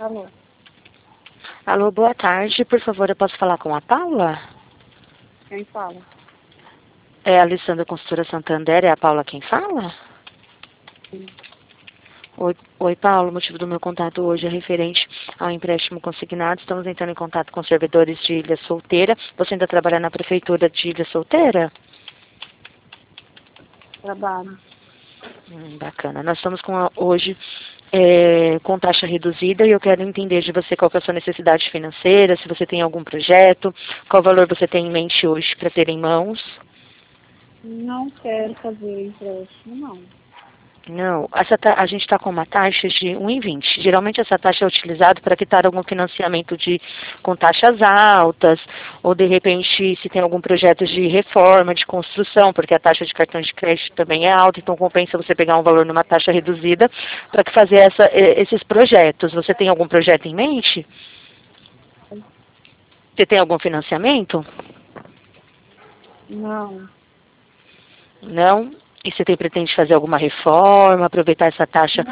Alô? Alô, boa tarde. Por favor, eu posso falar com a Paula? Quem fala? É a Alessandra Construtora Santander, é a Paula quem fala? Sim. Oi, Paulo. O motivo do meu contato hoje é referente ao empréstimo consignado. Estamos entrando em contato com os servidores de Ilha Solteira. Você ainda trabalha na prefeitura de Ilha Solteira? Trabalho. Bacana. Nós estamos hoje com taxa reduzida e eu quero entender de você qual que é a sua necessidade financeira, se você tem algum projeto, qual valor você tem em mente hoje para ter em mãos. Não quero fazer empréstimo, não. Não, a gente está com uma taxa de 1,20. Geralmente essa taxa é utilizada para quitar algum financiamento com taxas altas, ou de repente se tem algum projeto de reforma, de construção, porque a taxa de cartão de crédito também é alta, então compensa você pegar um valor numa taxa reduzida para fazer esses projetos. Você tem algum projeto em mente? Você tem algum financiamento? Não. Não? E você pretende fazer alguma reforma, aproveitar essa taxa?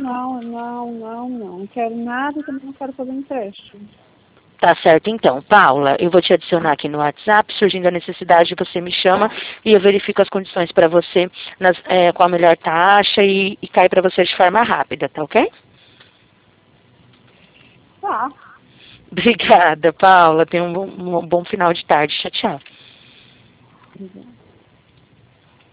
Não quero nada e também não quero fazer empréstimo. Tá certo, então. Paula, eu vou te adicionar aqui no WhatsApp, surgindo a necessidade, você me chama e eu verifico as condições para você, com a melhor taxa e cai para você de forma rápida, tá ok? Tá. Obrigada, Paula. Tenha um bom final de tarde. Tchau, tchau. Obrigada.